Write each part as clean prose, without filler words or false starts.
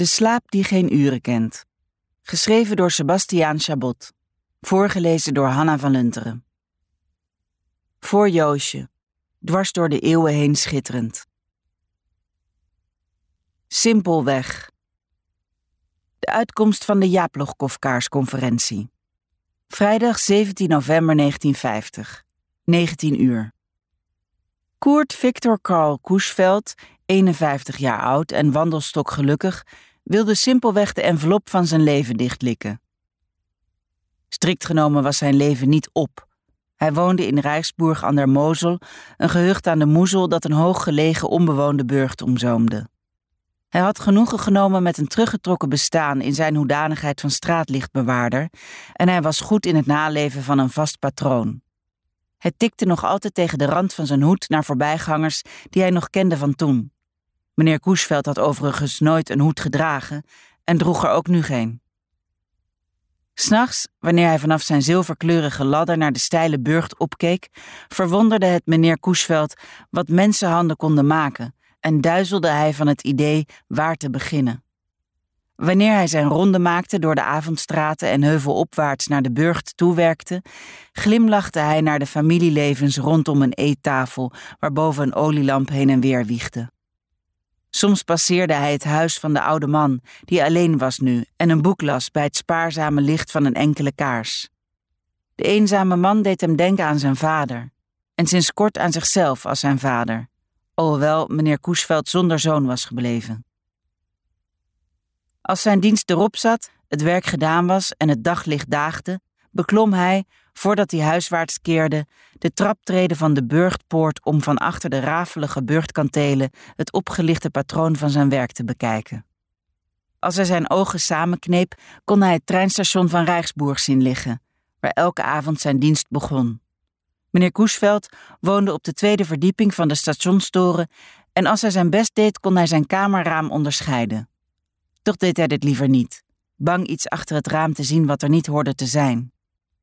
De slaap die geen uren kent. Geschreven door Sebastiaan Chabot. Voorgelezen door Hanna van Lunteren. Voor Joosje. Dwars door de eeuwen heen schitterend. Simpelweg. De uitkomst van de Jaaplochkofkaarsconferentie. Vrijdag 17 november 1950. 19 uur. Koert Victor Karl Koesveld, 51 jaar oud en wandelstokgelukkig, wilde simpelweg de envelop van zijn leven dichtlikken. Strikt genomen was zijn leven niet op. Hij woonde in Rijksburg aan der Mosel, een gehucht aan de Moezel dat een hooggelegen onbewoonde burcht omzoomde. Hij had genoegen genomen met een teruggetrokken bestaan in zijn hoedanigheid van straatlichtbewaarder en hij was goed in het naleven van een vast patroon. Het tikte nog altijd tegen de rand van zijn hoed naar voorbijgangers die hij nog kende van toen. Meneer Koesveld had overigens nooit een hoed gedragen en droeg er ook nu geen. 'S Nachts, wanneer hij vanaf zijn zilverkleurige ladder naar de steile burcht opkeek, verwonderde het meneer Koesveld wat mensenhanden konden maken en duizelde hij van het idee waar te beginnen. Wanneer hij zijn ronde maakte door de avondstraten en heuvelopwaarts naar de burcht toewerkte, glimlachte hij naar de familielevens rondom een eettafel waarboven een olielamp heen en weer wiegde. Soms passeerde hij het huis van de oude man, die alleen was nu en een boek las bij het spaarzame licht van een enkele kaars. De eenzame man deed hem denken aan zijn vader, en sinds kort aan zichzelf als zijn vader, alhoewel meneer Koesveld zonder zoon was gebleven. Als zijn dienst erop zat, het werk gedaan was en het daglicht daagde, beklom hij, voordat hij huiswaarts keerde, de traptreden van de burchtpoort om van achter de rafelige burchtkantelen het opgelichte patroon van zijn werk te bekijken. Als hij zijn ogen samenkneep, kon hij het treinstation van Rijksburg zien liggen, waar elke avond zijn dienst begon. Meneer Koesveld woonde op de tweede verdieping van de stationstoren en als hij zijn best deed, kon hij zijn kamerraam onderscheiden. Toch deed hij dit liever niet, bang iets achter het raam te zien wat er niet hoorde te zijn.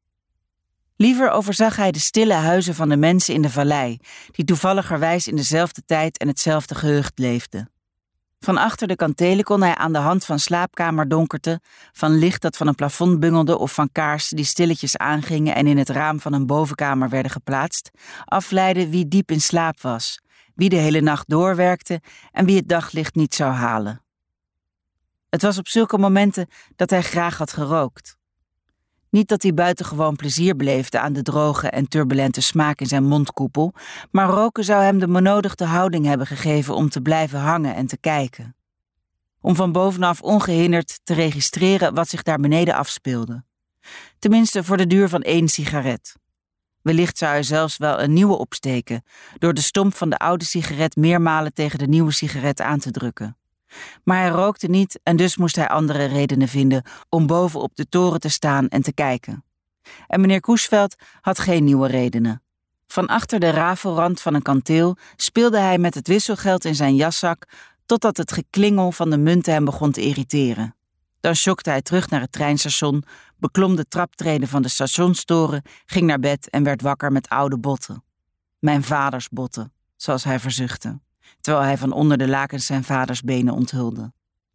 Liever overzag hij de stille huizen van de mensen in de vallei, die toevalligerwijs in dezelfde tijd en hetzelfde gehucht leefden. Van achter de kantelen kon hij aan de hand van slaapkamerdonkerte, van licht dat van een plafond bungelde of van kaarsen die stilletjes aangingen en in het raam van een bovenkamer werden geplaatst, afleiden wie diep in slaap was, wie de hele nacht doorwerkte en wie het daglicht niet zou halen. Het was op zulke momenten dat hij graag had gerookt. Niet dat hij buitengewoon plezier beleefde aan de droge en turbulente smaak in zijn mondkoepel, maar roken zou hem de benodigde houding hebben gegeven om te blijven hangen en te kijken. Om van bovenaf ongehinderd te registreren wat zich daar beneden afspeelde. Tenminste voor de duur van 1 sigaret. Wellicht zou hij zelfs wel een nieuwe opsteken, door de stomp van de oude sigaret meermalen tegen de nieuwe sigaret aan te drukken. Maar hij rookte niet en dus moest hij andere redenen vinden om boven op de toren te staan en te kijken. En meneer Koesveld had geen nieuwe redenen. Van achter de rafelrand van een kanteel speelde hij met het wisselgeld in zijn jaszak totdat het geklingel van de munten hem begon te irriteren. Dan sjokte hij terug naar het treinstation, beklom de traptreden van de stationstoren, ging naar bed en werd wakker met oude botten. Mijn vaders botten, zoals hij verzuchtte, terwijl hij van onder de lakens zijn vaders benen onthulde.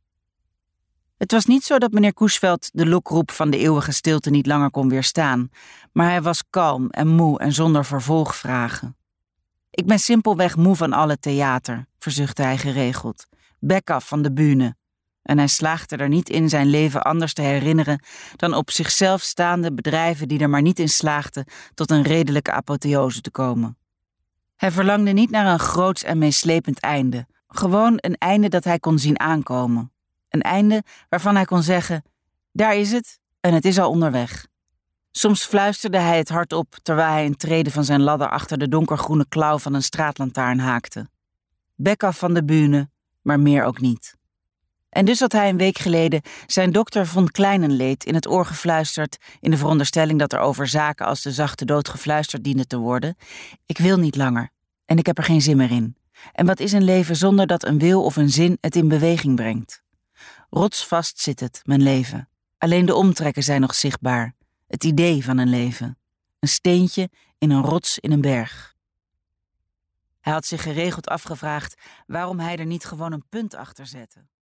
Het was niet zo dat meneer Koesveld de lokroep van de eeuwige stilte niet langer kon weerstaan, maar hij was kalm en moe en zonder vervolgvragen. Ik ben simpelweg moe van alle theater, verzuchtte hij geregeld. Bek af van de bühne. En hij slaagde er niet in zijn leven anders te herinneren dan op zichzelf staande bedrijven die er maar niet in slaagden tot een redelijke apotheose te komen. Hij verlangde niet naar een groots en meeslepend einde, gewoon een einde dat hij kon zien aankomen. Een einde waarvan hij kon zeggen, daar is het en het is al onderweg. Soms fluisterde hij het hardop terwijl hij een trede van zijn ladder achter de donkergroene klauw van een straatlantaarn haakte. Bek af van de bühne, maar meer ook niet. En dus had hij een week geleden zijn dokter von Kleinenleed in het oor gefluisterd, in de veronderstelling dat er over zaken als de zachte dood gefluisterd diende te worden. Ik wil niet langer en ik heb er geen zin meer in. En wat is een leven zonder dat een wil of een zin het in beweging brengt? Rotsvast zit het, mijn leven. Alleen de omtrekken zijn nog zichtbaar. Het idee van een leven. Een steentje in een rots in een berg. Hij had zich geregeld afgevraagd waarom hij er niet gewoon een punt achter zette.